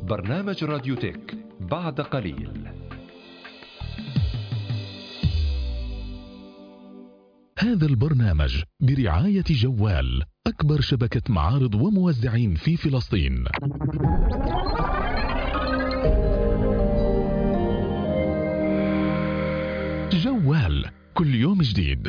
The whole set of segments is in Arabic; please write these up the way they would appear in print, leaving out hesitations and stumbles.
برنامج راديو تك بعد قليل. هذا البرنامج برعاية جوال، أكبر شبكة معارض وموزعين في فلسطين. جوال، كل يوم جديد.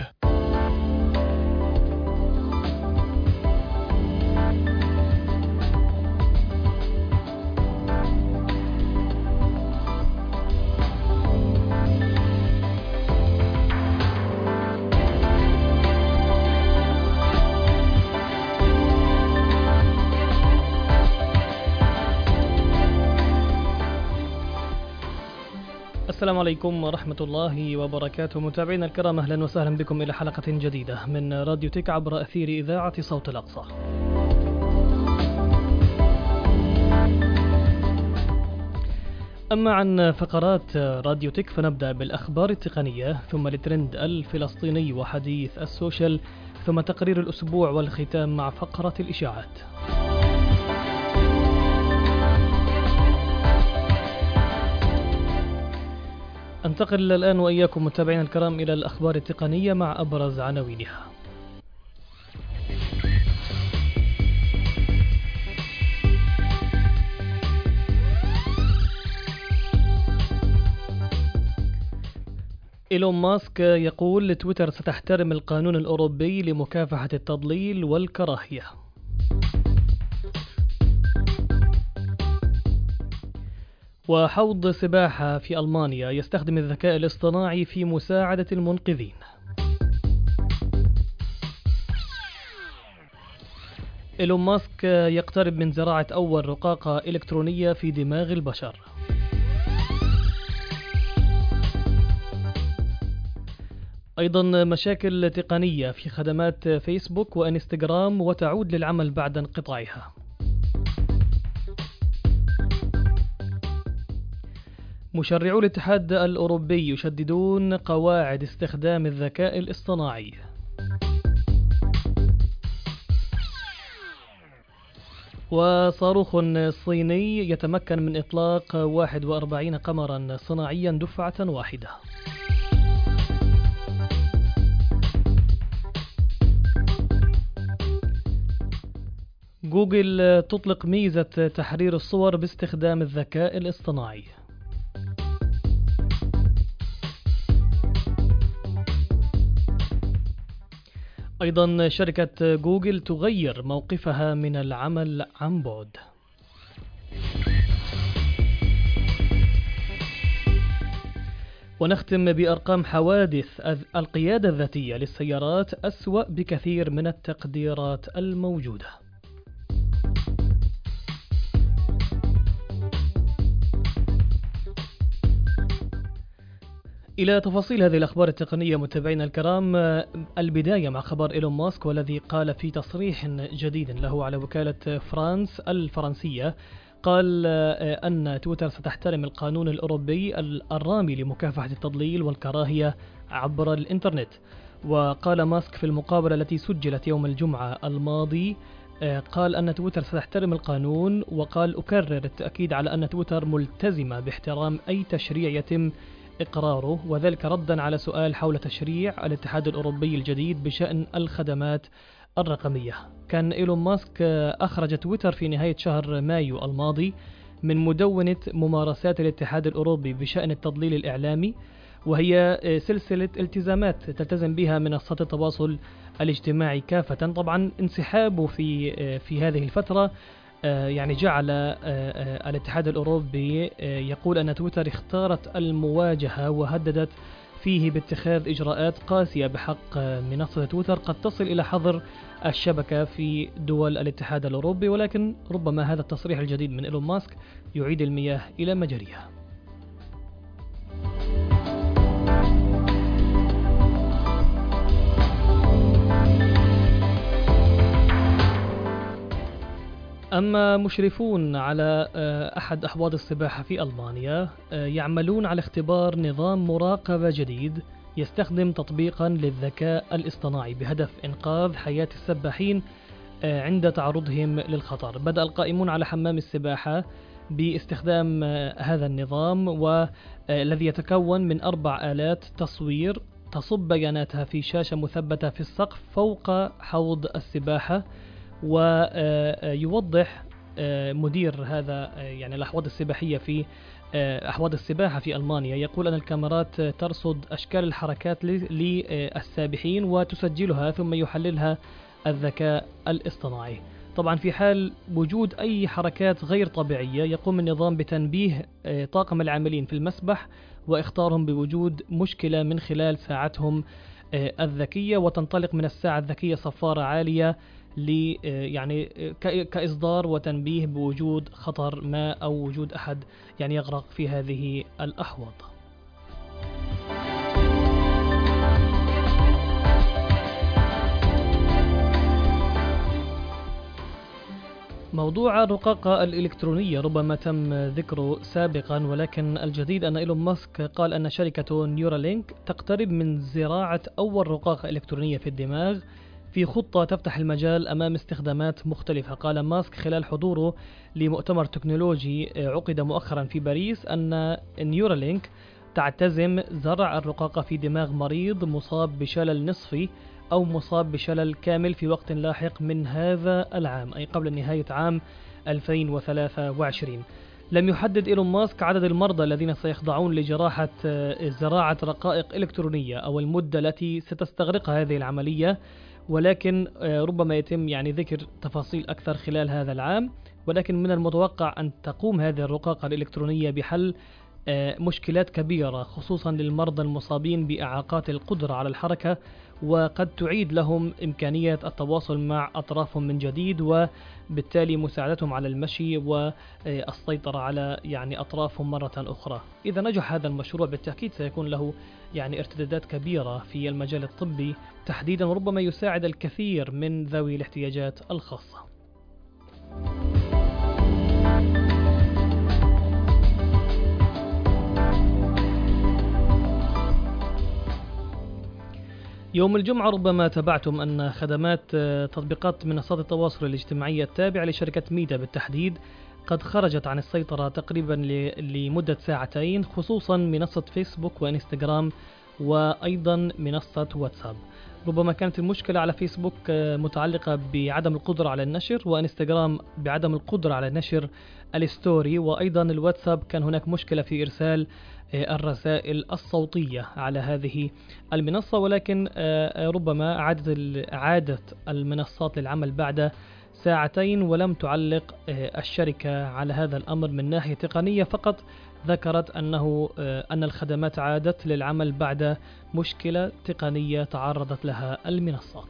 السلام عليكم ورحمة الله وبركاته. متابعينا الكرام، أهلا وسهلا بكم إلى حلقة جديدة من راديو تك عبر أثير إذاعة صوت الأقصى. أما عن فقرات راديو تك فنبدأ بالأخبار التقنية، ثم الترند الفلسطيني وحديث السوشيال، ثم تقرير الأسبوع، والختام مع فقرة الإشاعات. انتقل الآن وإياكم متابعينا الكرام إلى الأخبار التقنية مع أبرز عناوينها. إيلون ماسك يقول تويتر ستحترم القانون الأوروبي لمكافحة التضليل والكراهية. وحوض سباحة في ألمانيا يستخدم الذكاء الاصطناعي في مساعدة المنقذين. إيلون ماسك يقترب من زراعة أول رقاقة إلكترونية في دماغ البشر. أيضا مشاكل تقنية في خدمات فيسبوك وإنستغرام وتعود للعمل بعد انقطاعها. مشرعو الاتحاد الأوروبي يشددون قواعد استخدام الذكاء الاصطناعي. وصاروخ صيني يتمكن من إطلاق 41 قمرا صناعيا دفعة واحدة. جوجل تطلق ميزة تحرير الصور باستخدام الذكاء الاصطناعي. أيضا شركة جوجل تغير موقفها من العمل عن بعد. ونختم بأرقام حوادث القيادة الذاتية للسيارات أسوأ بكثير من التقديرات الموجودة. إلى تفاصيل هذه الأخبار التقنية متابعينا الكرام، البداية مع خبر إيلون ماسك، والذي قال في تصريح جديد له على وكالة فرانس الفرنسية، قال أن تويتر ستحترم القانون الأوروبي الرامي لمكافحة التضليل والكراهية عبر الإنترنت. وقال ماسك في المقابلة التي سجلت يوم الجمعة الماضي، قال أن تويتر ستحترم القانون، وقال أكرر التأكيد على أن تويتر ملتزمة باحترام أي تشريع يتم إقراره، وذلك ردا على سؤال حول تشريع الاتحاد الأوروبي الجديد بشأن الخدمات الرقمية. كان إيلون ماسك أخرج تويتر في نهاية شهر مايو الماضي من مدونة ممارسات الاتحاد الأوروبي بشأن التضليل الإعلامي، وهي سلسلة التزامات تلتزم بها منصات التواصل الاجتماعي كافة. طبعا انسحابه في هذه الفترة يعني جعل الاتحاد الأوروبي يقول أن تويتر اختارت المواجهة، وهددت فيه باتخاذ إجراءات قاسية بحق منصة تويتر قد تصل إلى حظر الشبكة في دول الاتحاد الأوروبي. ولكن ربما هذا التصريح الجديد من إيلون ماسك يعيد المياه إلى مجاريها. أما مشرفون على أحد أحواض السباحة في ألمانيا يعملون على اختبار نظام مراقبة جديد يستخدم تطبيقا للذكاء الاصطناعي بهدف إنقاذ حياة السباحين عند تعرضهم للخطر. بدأ القائمون على حمام السباحة باستخدام هذا النظام، والذي يتكون من 4 آلات تصوير تصب بياناتها في شاشة مثبتة في السقف فوق حوض السباحة. ويوضح مدير هذا يعني الأحواض السباحية في أحواض السباحة في ألمانيا، يقول أن الكاميرات ترصد أشكال الحركات للسابحين وتسجلها ثم يحللها الذكاء الاصطناعي. طبعا في حال وجود أي حركات غير طبيعية يقوم النظام بتنبيه طاقم العاملين في المسبح وإخطارهم بوجود مشكلة من خلال ساعتهم الذكية، وتنطلق من الساعة الذكية صفارة عالية يعني كإصدار وتنبيه بوجود خطر ما أو وجود أحد يعني يغرق في هذه الأحواض. موضوع الرقاقة الإلكترونية ربما تم ذكره سابقا، ولكن الجديد أن إيلون ماسك قال أن شركة نيورالينك تقترب من زراعة أول رقاقة إلكترونية في الدماغ في خطة تفتح المجال أمام استخدامات مختلفة. قال ماسك خلال حضوره لمؤتمر تكنولوجي عقد مؤخرا في باريس أن نيورالينك تعتزم زرع الرقاقة في دماغ مريض مصاب بشلل نصفي أو مصاب بشلل كامل في وقت لاحق من هذا العام، أي قبل نهاية عام 2023. لم يحدد إيلون ماسك عدد المرضى الذين سيخضعون لجراحة زراعة رقائق إلكترونية أو المدة التي ستستغرقها هذه العملية، ولكن ربما يتم يعني ذكر تفاصيل أكثر خلال هذا العام. ولكن من المتوقع أن تقوم هذه الرقاقة الإلكترونية بحل مشكلات كبيرة خصوصا للمرضى المصابين بإعاقات القدرة على الحركة، وقد تعيد لهم إمكانية التواصل مع أطرافهم من جديد، وبالتالي مساعدتهم على المشي والسيطرة على يعني أطرافهم مرة أخرى. إذا نجح هذا المشروع بالتأكيد سيكون له يعني ارتدادات كبيرة في المجال الطبي تحديدا، وربما يساعد الكثير من ذوي الاحتياجات الخاصة. يوم الجمعة ربما تابعتم أن خدمات تطبيقات منصات التواصل الاجتماعي التابعة لشركة ميتا بالتحديد قد خرجت عن السيطرة تقريبا لمدة ساعتين، خصوصا منصة فيسبوك وإنستغرام وأيضا منصة واتساب. ربما كانت المشكلة على فيسبوك متعلقة بعدم القدرة على النشر، وإنستغرام بعدم القدرة على نشر الستوري، وأيضا الواتساب كان هناك مشكلة في إرسال الرسائل الصوتية على هذه المنصة. ولكن ربما عادت المنصات للعمل بعد ساعتين، ولم تعلق الشركة على هذا الأمر من ناحية تقنية، فقط ذكرت أن الخدمات عادت للعمل بعد مشكلة تقنية تعرضت لها المنصات.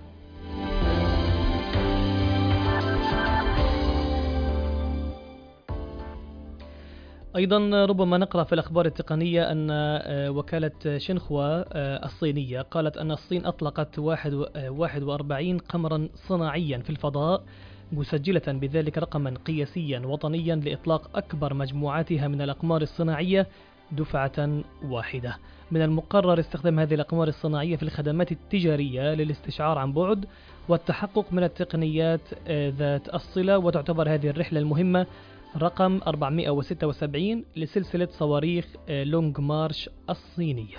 أيضا ربما نقرأ في الأخبار التقنية أن وكالة شنخوا الصينية قالت أن الصين أطلقت 41 قمرا صناعيا في الفضاء، مسجلة بذلك رقما قياسيا وطنيا لإطلاق أكبر مجموعاتها من الأقمار الصناعية دفعة واحدة. من المقرر استخدام هذه الأقمار الصناعية في الخدمات التجارية للاستشعار عن بعد والتحقق من التقنيات ذات الصلة، وتعتبر هذه الرحلة المهمة رقم 476 لسلسلة صواريخ لونج مارش الصينية.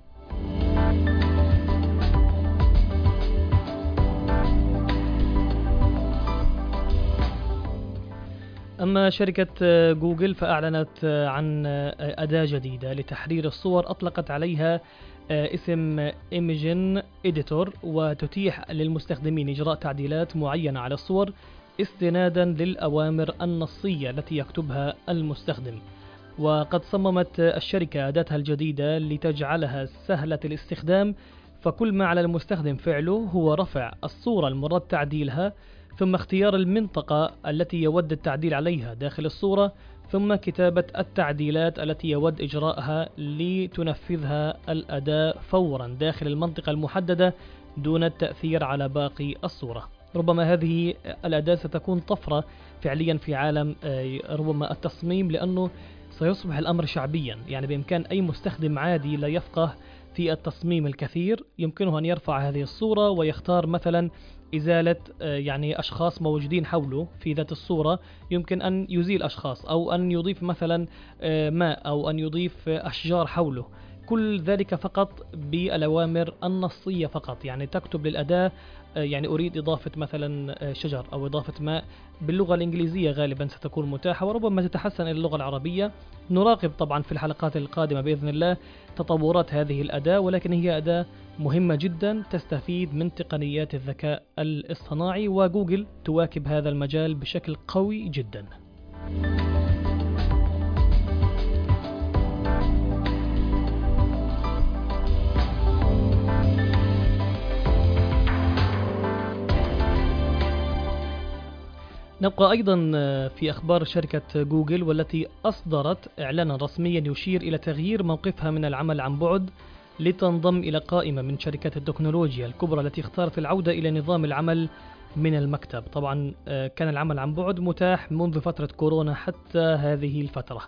أما شركة جوجل فأعلنت عن أداة جديدة لتحرير الصور أطلقت عليها اسم Imagen Editor، وتتيح للمستخدمين إجراء تعديلات معينة على الصور استنادا للأوامر النصية التي يكتبها المستخدم. وقد صممت الشركة أداتها الجديدة لتجعلها سهلة الاستخدام، فكل ما على المستخدم فعله هو رفع الصورة المراد تعديلها، ثم اختيار المنطقة التي يود التعديل عليها داخل الصورة، ثم كتابة التعديلات التي يود إجراءها لتنفذها الأداة فورا داخل المنطقة المحددة دون التأثير على باقي الصورة. ربما هذه الأداة ستكون طفرة فعليا في عالم ربما التصميم، لأنه سيصبح الأمر شعبيا، يعني بإمكان أي مستخدم عادي لا يفقه في التصميم الكثير، يمكنه أن يرفع هذه الصورة ويختار مثلا إزالة يعني أشخاص موجودين حوله في ذات الصورة، يمكن أن يزيل أشخاص أو أن يضيف مثلا ماء أو أن يضيف أشجار حوله. كل ذلك فقط بالأوامر النصية فقط، يعني تكتب للأداة يعني أريد إضافة مثلا شجر أو إضافة ماء باللغة الإنجليزية غالبا ستكون متاحة، وربما تتحسن إلى اللغة العربية. نراقب طبعا في الحلقات القادمة بإذن الله تطورات هذه الأداة، ولكن هي أداة مهمة جدا تستفيد من تقنيات الذكاء الاصطناعي، وجوجل تواكب هذا المجال بشكل قوي جدا. نبقى أيضا في أخبار شركة جوجل، والتي أصدرت إعلانا رسميا يشير إلى تغيير موقفها من العمل عن بعد لتنضم إلى قائمة من شركات التكنولوجيا الكبرى التي اختارت العودة إلى نظام العمل من المكتب. طبعا كان العمل عن بعد متاح منذ فترة كورونا حتى هذه الفترة،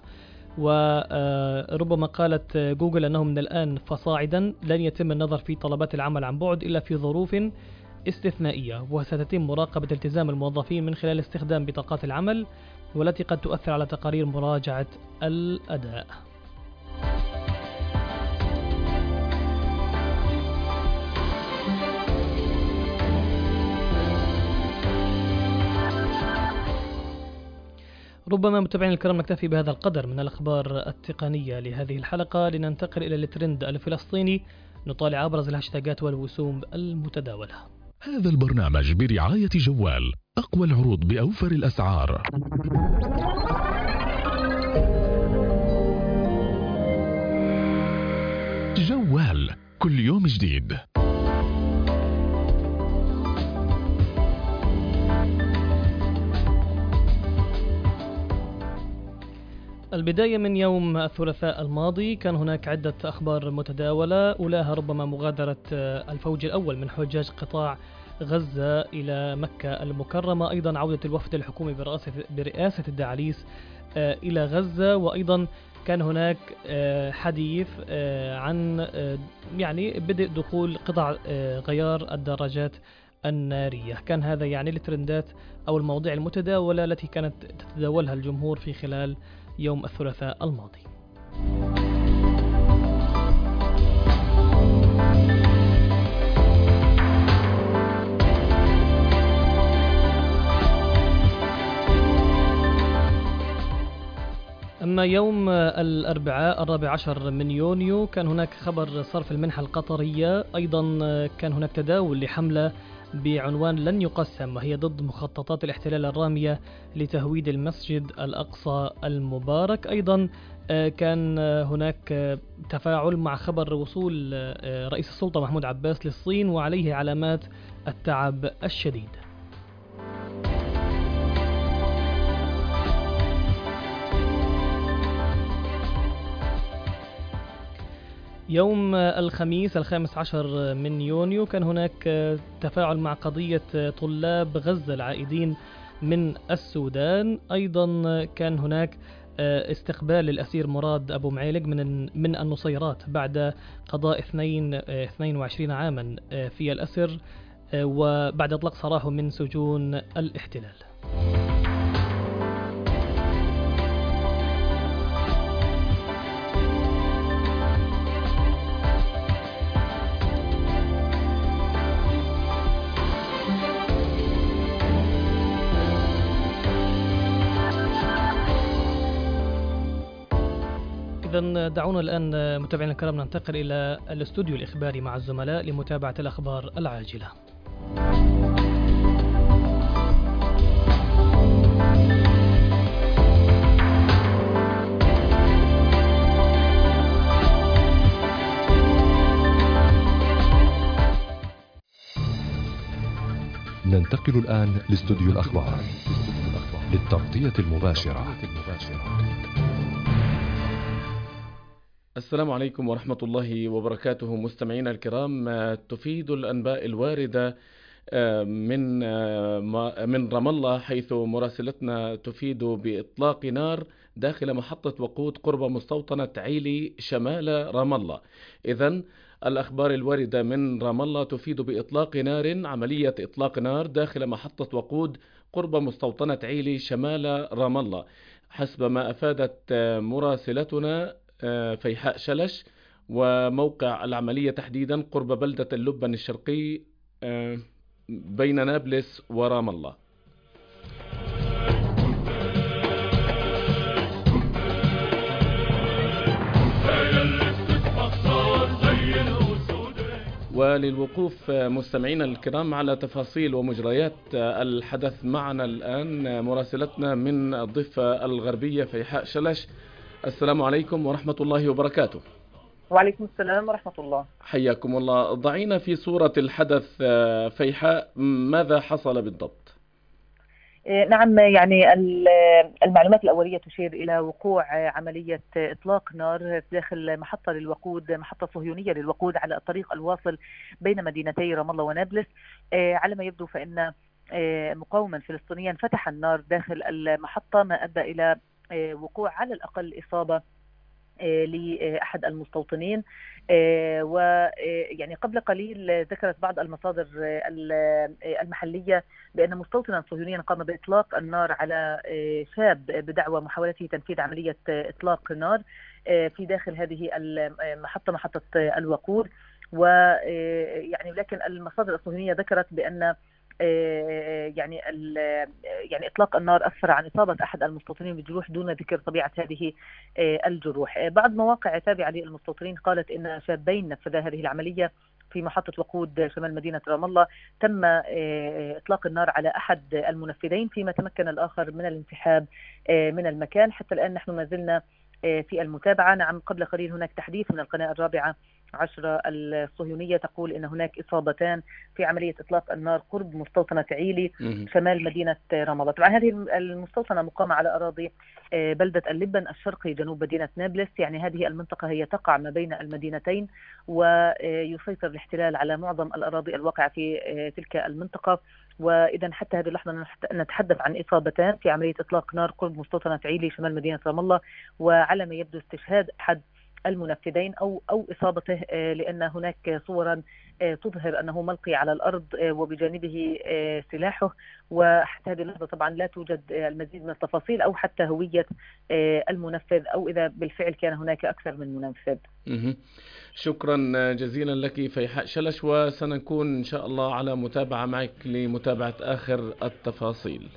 وربما قالت جوجل أنه من الآن فصاعدا لن يتم النظر في طلبات العمل عن بعد إلا في ظروف استثنائية، وستتم مراقبة التزام الموظفين من خلال استخدام بطاقات العمل، والتي قد تؤثر على تقارير مراجعة الأداء. ربما متابعين الكرام نكتفي بهذا القدر من الأخبار التقنية لهذه الحلقة، لننتقل إلى الترند الفلسطيني، نطالع أبرز الهاشتاجات والوسوم المتداولة. هذا البرنامج برعاية جوال، أقوى العروض بأوفر الأسعار. جوال، كل يوم جديد. البداية من يوم الثلاثاء الماضي، كان هناك عدة أخبار متداولة، أولاها ربما مغادرة الفوج الأول من حجاج قطاع غزة إلى مكة المكرمة، أيضا عودة الوفد الحكومي برئاسة الدعاليس إلى غزة، وأيضا كان هناك حديث عن يعني بدء دخول قطع غيار الدراجات النارية. كان هذا يعني الترندات أو المواضيع المتداولة التي كانت تتداولها الجمهور في خلال يوم الثلاثاء الماضي. أما يوم الأربعاء 14 من يونيو كان هناك خبر صرف المنحة القطرية، أيضا كان هناك تداول لحملة بعنوان لن يقسم، وهي ضد مخططات الاحتلال الرامية لتهويد المسجد الأقصى المبارك. أيضا كان هناك تفاعل مع خبر وصول رئيس السلطة محمود عباس للصين وعليه علامات التعب الشديد. يوم الخميس 15 من يونيو كان هناك تفاعل مع قضية طلاب غزة العائدين من السودان. أيضا كان هناك استقبال للأسير مراد أبو معيلق من النصيرات بعد قضاء 22 عاما في الأسر، وبعد إطلاق سراحه من سجون الاحتلال. إذن دعونا الآن متابعينا الكرام ننتقل إلى الاستوديو الإخباري مع الزملاء لمتابعة الأخبار العاجلة. ننتقل الآن لاستوديو الأخبار للتغطية المباشرة. السلام عليكم ورحمة الله وبركاته. مستمعينا الكرام، تفيد الأنباء الواردة من رام الله، حيث مراسلتنا تفيد بإطلاق نار داخل محطة وقود قرب مستوطنة عيلي شمال رام الله. إذن الأخبار الواردة من رام الله تفيد بإطلاق نار، عملية إطلاق نار داخل محطة وقود قرب مستوطنة عيلي شمال رام الله، حسب ما أفادت مراسلتنا فيحاء شلش. وموقع العملية تحديدا قرب بلدة اللبن الشرقي بين نابلس ورام الله. وللوقوف مستمعينا الكرام على تفاصيل ومجريات الحدث، معنا الآن مراسلتنا من الضفة الغربية فيحاء شلش. السلام عليكم ورحمة الله وبركاته. وعليكم السلام ورحمة الله. حياكم الله. ضعينا في صورة الحدث فيحاء، ماذا حصل بالضبط؟ نعم، يعني المعلومات الأولية تشير إلى وقوع عملية إطلاق نار داخل محطة للوقود، محطة صهيونية للوقود على الطريق الواصل بين مدينتي رام الله ونابلس. على ما يبدو فإن مقاوما فلسطينيا فتح النار داخل المحطة، ما أدى إلى وقوع على الأقل إصابة لأحد المستوطنين. ويعني قبل قليل ذكرت بعض المصادر المحلية بأن مستوطنا صهيونيا قام بإطلاق النار على شاب بدعوى محاولته تنفيذ عملية إطلاق نار في داخل هذه المحطة، محطة الوقود. ويعني لكن المصادر الصهيونية ذكرت بأن يعني إطلاق النار أسفر عن إصابة أحد المستوطنين بجروح دون ذكر طبيعة هذه الجروح. بعض مواقع تابعة للمستوطنين قالت إن شابين نفذا هذه العملية في محطة وقود شمال مدينة رام الله. تم إطلاق النار على أحد المنفذين، فيما تمكن الآخر من الانسحاب من المكان. حتى الآن نحن ما زلنا في المتابعة. نعم، قبل قليل هناك تحديث من القناة 14 الصهيونية تقول إن هناك إصابتان في عملية إطلاق النار قرب مستوطنة عيلي شمال مدينة رام الله. طبعا هذه المستوطنة مقامة على أراضي بلدة اللبن الشرقي جنوب مدينة نابلس، يعني هذه المنطقة هي تقع ما بين المدينتين، ويسيطر الاحتلال على معظم الأراضي الواقعة في تلك المنطقة. وإذا حتى هذه اللحظة نتحدث عن إصابتان في عملية إطلاق نار قرب مستوطنة عيلي شمال مدينة رام الله، وعلى ما يبدو استشهاد أحد المنفذين أو إصابته، لأن هناك صورا تظهر أنه ملقي على الأرض وبجانبه سلاحه. وحتى هذه اللحظة طبعا لا توجد المزيد من التفاصيل أو حتى هوية المنفذ، أو إذا بالفعل كان هناك أكثر من منفذ. شكرا جزيلا لك فيحاء شلش، وسنكون إن شاء الله على متابعة معك لمتابعة آخر التفاصيل.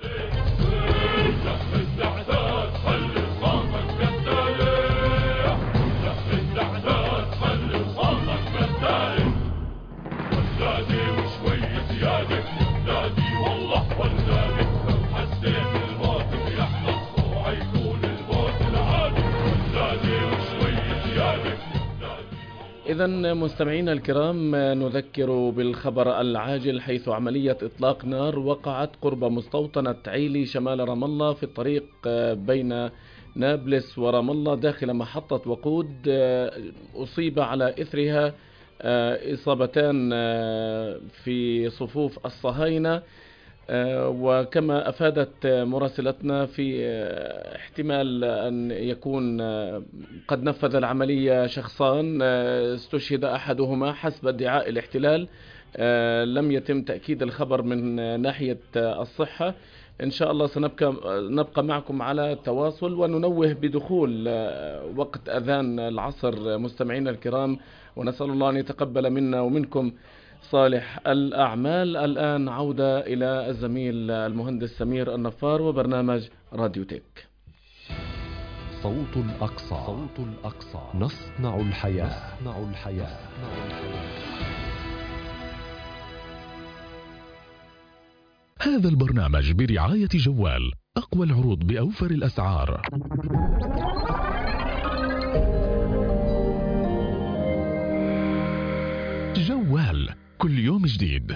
إذن مستمعينا الكرام، نذكر بالخبر العاجل، حيث عملية إطلاق نار وقعت قرب مستوطنة عيلي شمال رام الله في الطريق بين نابلس ورام الله داخل محطة وقود. أصيب على إثرها إصابتان في صفوف الصهاينة. وكما أفادت مراسلتنا في احتمال أن يكون قد نفذ العملية شخصان استشهد أحدهما حسب ادعاء الاحتلال. لم يتم تأكيد الخبر من ناحية الصحة. إن شاء الله سنبقى معكم على تواصل، وننوه بدخول وقت أذان العصر مستمعينا الكرام، ونسأل الله أن يتقبل منا ومنكم صالح الأعمال. الآن عودة إلى الزميل المهندس سمير النفار وبرنامج راديو تك. صوت الأقصى، صوت الأقصى، نصنع الحياة، نصنع الحياة. هذا البرنامج برعاية جوال، أقوى العروض بأوفر الأسعار. جوال، كل يوم جديد.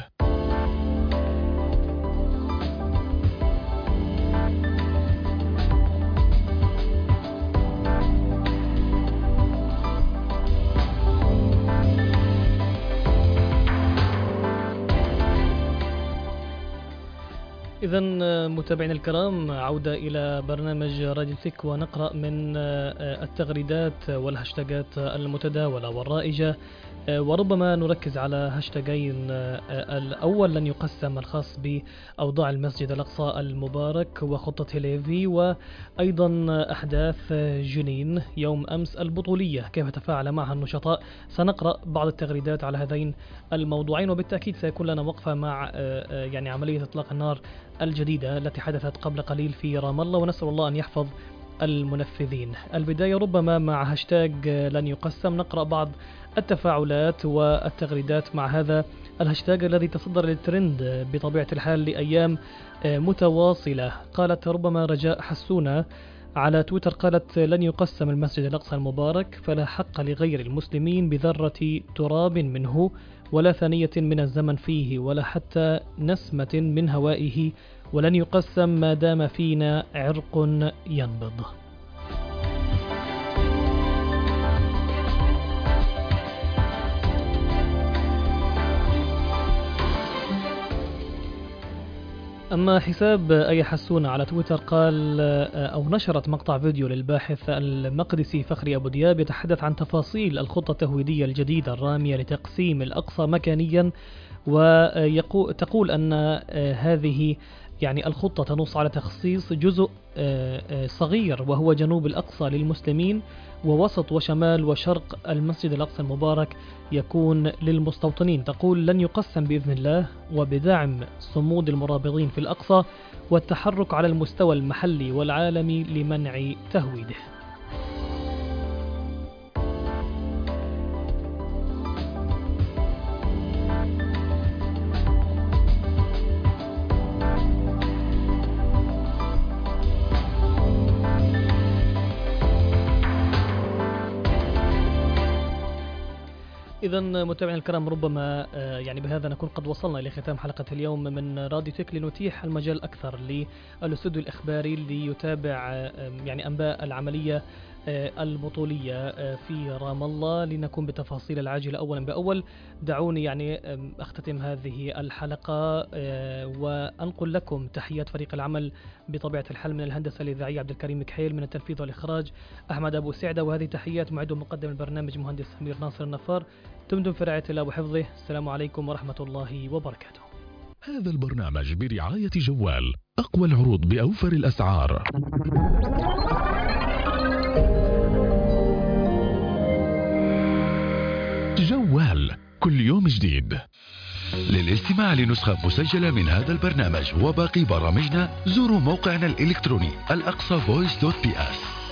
إذا متابعينا الكرام، عودة إلى برنامج راديو تك ونقرأ من التغريدات والهاشتاجات المتداولة والرائجة، وربما نركز على هاشتاجين. الأول لن يقسم، الخاص بأوضاع المسجد الأقصى المبارك وخطة هيليفي، وأيضا أحداث جنين يوم أمس البطولية كيف تفاعل معها النشطاء. سنقرأ بعض التغريدات على هذين الموضوعين، وبالتأكيد سيكون لنا وقفة مع يعني عملية إطلاق النار الجديدة التي حدثت قبل قليل في رام الله، ونسأل الله أن يحفظ المنفذين. البداية ربما مع هاشتاج لن يقسم، نقرأ بعض التفاعلات والتغريدات مع هذا الهاشتاج الذي تصدر للترند بطبيعة الحال لأيام متواصلة. قالت ربما رجاء حسونة على تويتر، قالت لن يقسم المسجد الأقصى المبارك، فلا حق لغير المسلمين بذرة تراب منه، ولا ثانية من الزمن فيه، ولا حتى نسمة من هوائه، ولن يقسم ما دام فينا عرق ينبض. أما حساب أي حسونة على تويتر قال أو نشرت مقطع فيديو للباحث المقدسي فخري أبو دياب يتحدث عن تفاصيل الخطة التهويدية الجديدة الرامية لتقسيم الأقصى مكانيا، وتقول أن هذه يعني الخطة تنص على تخصيص جزء صغير وهو جنوب الأقصى للمسلمين، ووسط وشمال وشرق المسجد الأقصى المبارك يكون للمستوطنين. تقول لن يقسم بإذن الله، وبدعم صمود المرابطين في الأقصى والتحرك على المستوى المحلي والعالمي لمنع تهويده. إذا متابعينا الكرام، ربما يعني بهذا نكون قد وصلنا إلى ختام حلقة اليوم من راديو تك، لنتيح المجال أكثر للاستوديو الإخباري ليتابع يعني أنباء العملية البطولية في رام الله، لنكون بتفاصيل العاجلة أولا بأول. دعوني يعني أختتم هذه الحلقة وأنقل لكم تحيات فريق العمل بطبيعة الحال، من الهندسة الإذاعية عبد الكريم مكحيل، من التنفيذ والإخراج أحمد أبو سعدة، وهذه تحيات معد ومقدم البرنامج مهندس سمير ناصر النفار. دمتم في رعاية الله وحفظه. السلام عليكم ورحمة الله وبركاته. هذا البرنامج برعاية جوال، أقوى العروض بأوفر الأسعار. جوال، كل يوم جديد. للاستماع لنسخة مسجلة من هذا البرنامج وباقي برامجنا زوروا موقعنا الإلكتروني الأقصى voice.ps.